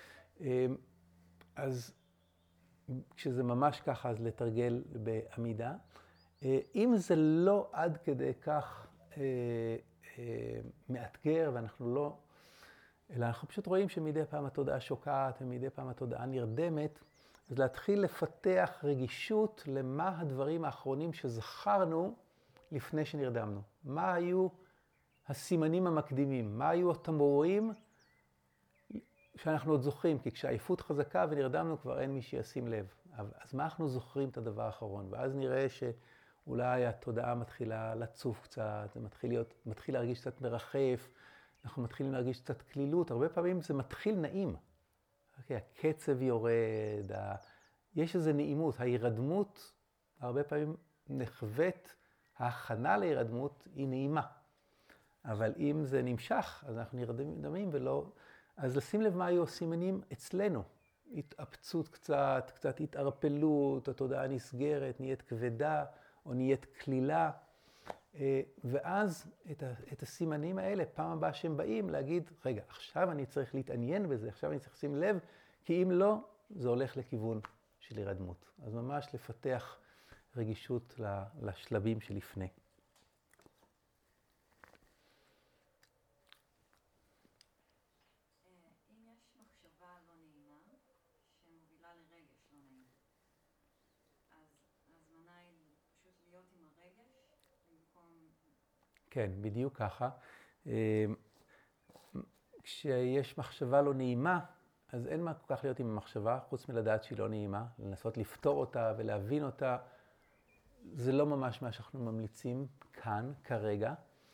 אז כשזה ממש ככה, אז לתרגל בעמידה. אם זה לא עד כדי כך אה, אה, מאתגר, ואנחנו לא, אלא אנחנו פשוט רואים שמדי פעם התודעה שוקעת, ומדי פעם התודעה נרדמת, אז להתחיל לפתח רגישות למה הדברים האחרונים שזכרנו לפני שנרדמנו. מה היו הסימנים המקדימים? מה היו התמרורים שאנחנו עוד זוכרים? כי כשהעייפות חזקה ונרדמנו כבר אין מי שישים לב. אז מה אנחנו זוכרים את הדבר האחרון? ואז נראה שאולי התודעה מתחילה לצוף קצת, זה מתחיל, להיות, מתחיל להרגיש קצת מרחף, אנחנו מתחילים להרגיש קצת כלילות. הרבה פעמים זה מתחיל נעים. Okay, הקצב יורד, ה... יש איזו נעימות. ההירדמות, הרבה פעמים נחוות, ההכנה להירדמות היא נעימה. אבל אם זה נמשך, אז אנחנו נרדמים ולא... אז לשים לב מה היו הסימנים אצלנו. התאפצות קצת, קצת התערפלות, התודעה נסגרת, נהיית כבדה או נהיית כלילה. ואז את, ה... את הסימנים האלה, פעם הבאה שהם באים, להגיד, רגע, עכשיו אני צריך להתעניין בזה, עכשיו אני צריך לשים לב, כי אם לא, זה הולך לכיוון של הירדמות. אז ממש לפתח רגישות לשלבים שלפני. אם יש מחשבה לא נעימה שמובילה לרגש לא נעים, אז ההזמנה היא פשוט להיות עם הרגש במקום... כן, בדיוק ככה. כשיש מחשבה לא נעימה, אז אין מה כל כך להיות עם המחשבה, חוץ מלדעת שהיא לא נעימה, לנסות לפתור אותה ולהבין אותה. זה לא ממש מה שאנחנו ממליצים כאן, כרגע.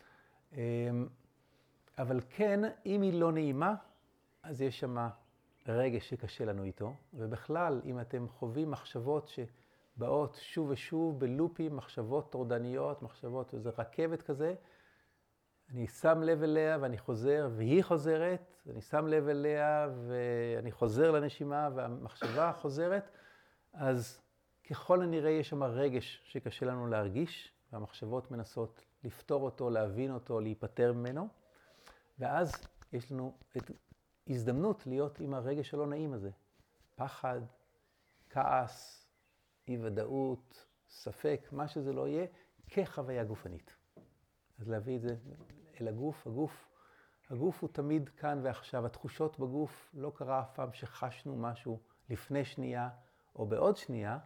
אבל כן, אם היא לא נעימה, אז יש שם רגש שקשה לנו איתו. ובכלל, אם אתם חווים מחשבות שבאות שוב ושוב בלופים, מחשבות טורדניות, מחשבות, איזו רכבת כזה, אני שם לב אליה ואני חוזר, והיא חוזרת, אני שם לב אליה ואני חוזר לנשימה והמחשבה חוזרת, אז ככל הנראה יש שם רגש שקשה לנו להרגיש, והמחשבות מנסות לפתור אותו, להבין אותו, להיפטר ממנו, ואז יש לנו את הזדמנות להיות עם הרגש הלא נעים הזה. פחד, כעס, אי ודאות, ספק, מה שזה לא יהיה, כחוויה גופנית. אז להביא את זה אל הגוף, הגוף, הגוף הוא תמיד כאן ועכשיו. התחושות בגוף, לא קרה אף פעם שחשנו משהו לפני שנייה או בעוד שנייה,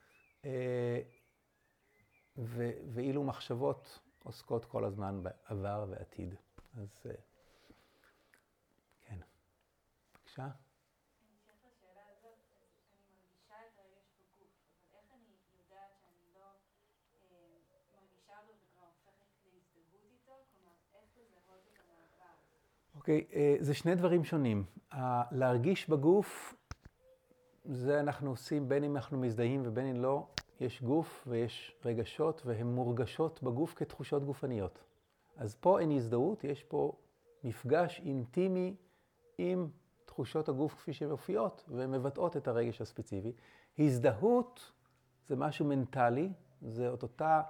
ו- ואילו מחשבות עוסקות כל הזמן בעבר ועתיד. אז כן. בבקשה. בהמשך לשאלה הזאת, אני מרגישה את הרגש בגוף, אבל איך אני יודעת שאני לא מרגישה אותו וכבר הופכת להזדהות איתו? כלומר, איך לזהות את המעבר? אוקיי, זה שני דברים שונים. להרגיש בגוף, זה אנחנו עושים בין אם אנחנו מזדהים ובין אם לא. יש גוף ויש רגשות והן מורגשות בגוף כתחושות גופניות. אז פה אין הזדהות, יש פה מפגש אינטימי עם תחושות הגוף כפי שהן מופיעות ומבטאות את הרגש הספציפי. הזדהות זה משהו מנטלי, זה אותה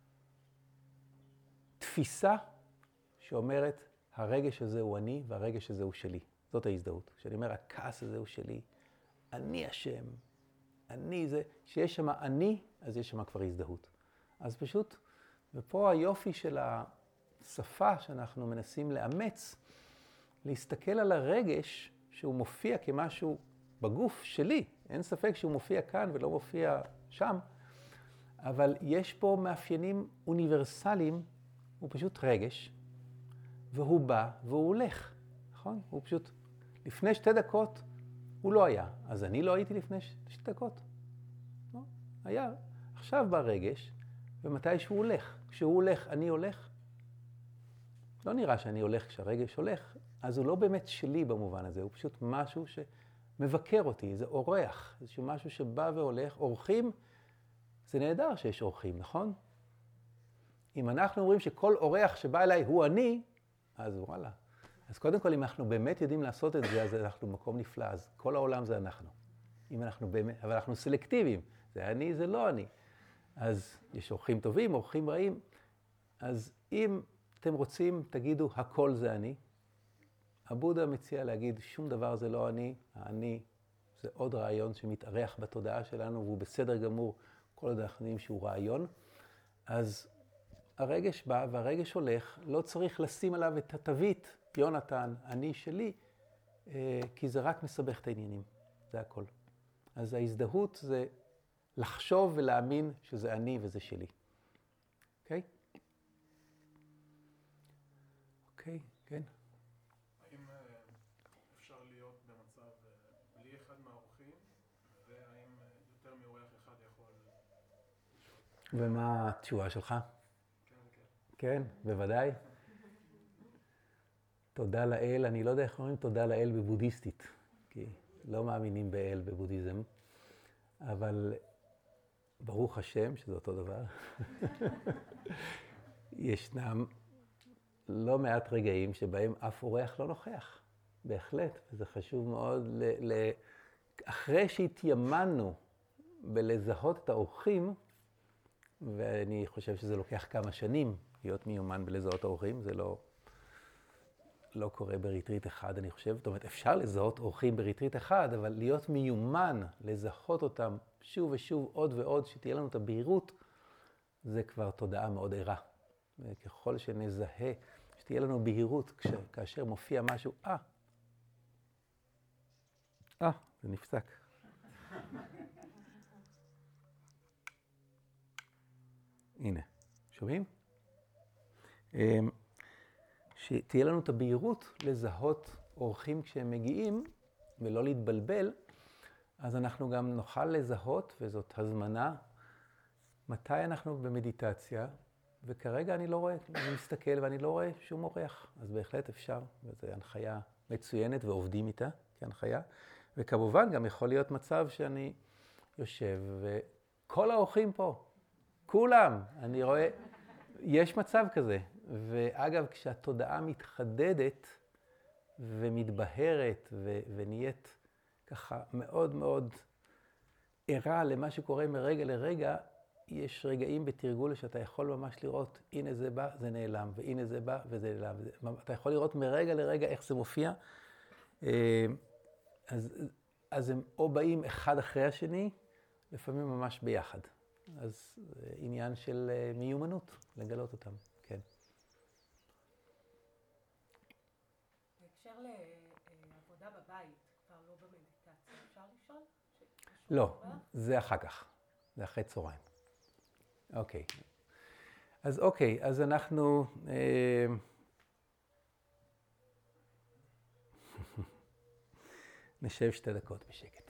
תפיסה שאומרת הרגש הזה הוא אני והרגש הזה הוא שלי. זאת ההזדהות. כשאני אומר הכעס הזה הוא שלי, אני אשם, אני זה, שיש שם אני, אז יש שם כבר הזדהות. אז פשוט, ופה היופי של השפה שאנחנו מנסים לאמץ, להסתכל על הרגש שהוא מופיע כמשהו בגוף שלי. אין ספק שהוא מופיע כאן ולא מופיע שם, אבל יש פה מאפיינים אוניברסליים, הוא פשוט רגש, והוא בא והוא הולך, נכון? הוא פשוט, לפני שתי דקות הוא לא היה, אז אני לא הייתי לפני שתי דקות. לא, היה. עכשיו בא רגש, ומתי שהוא הולך. כשהוא הולך, אני הולך. לא נראה שאני הולך כשהרגש הולך, אז הוא לא באמת שלי במובן הזה, הוא פשוט משהו שמבקר אותי, זה אורח, איזשהו משהו שבא והולך. אורחים, זה נהדר שיש אורחים, נכון? אם אנחנו אומרים שכל אורח שבא אליי הוא אני, אז וואלה. אז קודם כל, אם אנחנו באמת יודעים לעשות את זה, אז אנחנו במקום נפלא, אז כל העולם זה אנחנו. אם אנחנו באמת, אבל אנחנו סלקטיביים, זה אני, זה לא אני. אז יש אורחים טובים, אורחים רעים. אז אם אתם רוצים, תגידו, הכל זה אני. הבודה מציע להגיד, שום דבר זה לא אני. האני זה עוד רעיון שמתארח בתודעה שלנו, והוא בסדר גמור, כל עוד אנחנו יודעים שהוא רעיון. אז הרגש בא והרגש הולך, לא צריך לשים עליו את התווית, יונתן, אני שלי, כי זה רק מסבך את העניינים, זה הכל. אז ההזדהות זה לחשוב ולהאמין שזה אני וזה שלי. אוקיי? אוקיי, כן. האם אה, אפשר להיות במצב אה, בלי אחד מהאורחים, והאם אה, יותר מאורח אחד יכול לשאול? ומה התשובה שלך? כן, כן. כן, בוודאי. תודה לאל, אני לא יודע איך אומרים תודה לאל בבודהיסטית, כי לא מאמינים באל בבודהיזם, אבל ברוך השם, שזה אותו דבר, ישנם לא מעט רגעים שבהם אף אורח לא נוכח, בהחלט, וזה חשוב מאוד. ל- ל- אחרי שהתיימנו בלזהות את האורחים, ואני חושב שזה לוקח כמה שנים להיות מיומן בלזהות האורחים, זה לא... לא קורה בריטריט אחד, אני חושב. זאת אומרת, אפשר לזהות אורחים בריטריט אחד, אבל להיות מיומן, לזהות אותם שוב ושוב, עוד ועוד, שתהיה לנו את הבהירות, זה כבר תודעה מאוד ערה. וככל שנזהה, שתהיה לנו בהירות, כש, כאשר מופיע משהו, אה, אה, זה נפסק. הנה, שומעים? שתהיה לנו את הבהירות לזהות אורחים כשהם מגיעים, ולא להתבלבל, אז אנחנו גם נוכל לזהות, וזאת הזמנה, מתי אנחנו במדיטציה, וכרגע אני לא רואה, אני מסתכל ואני לא רואה שום אורח, אז בהחלט אפשר, וזו הנחיה מצוינת ועובדים איתה כהנחיה, וכמובן גם יכול להיות מצב שאני יושב וכל האורחים פה, כולם, אני רואה, יש מצב כזה. ואגב, כשהתודעה מתחדדת ומתבהרת ו- ונהיית ככה מאוד מאוד ערה למה שקורה מרגע לרגע, יש רגעים בתרגול שאתה יכול ממש לראות, הנה זה בא, זה נעלם, והנה זה בא וזה נעלם. אתה יכול לראות מרגע לרגע איך זה מופיע. אז, אז הם או באים אחד אחרי השני, לפעמים ממש ביחד. אז עניין של מיומנות, לגלות אותם, כן. בהקשר לעבודה בבית, כבר לא במדיטציה, אפשר לשאול? לא, זה אחר כך, זה אחרי צהריים. אוקיי. אז אוקיי, אז אנחנו... אה... נשב שתי דקות בשקט.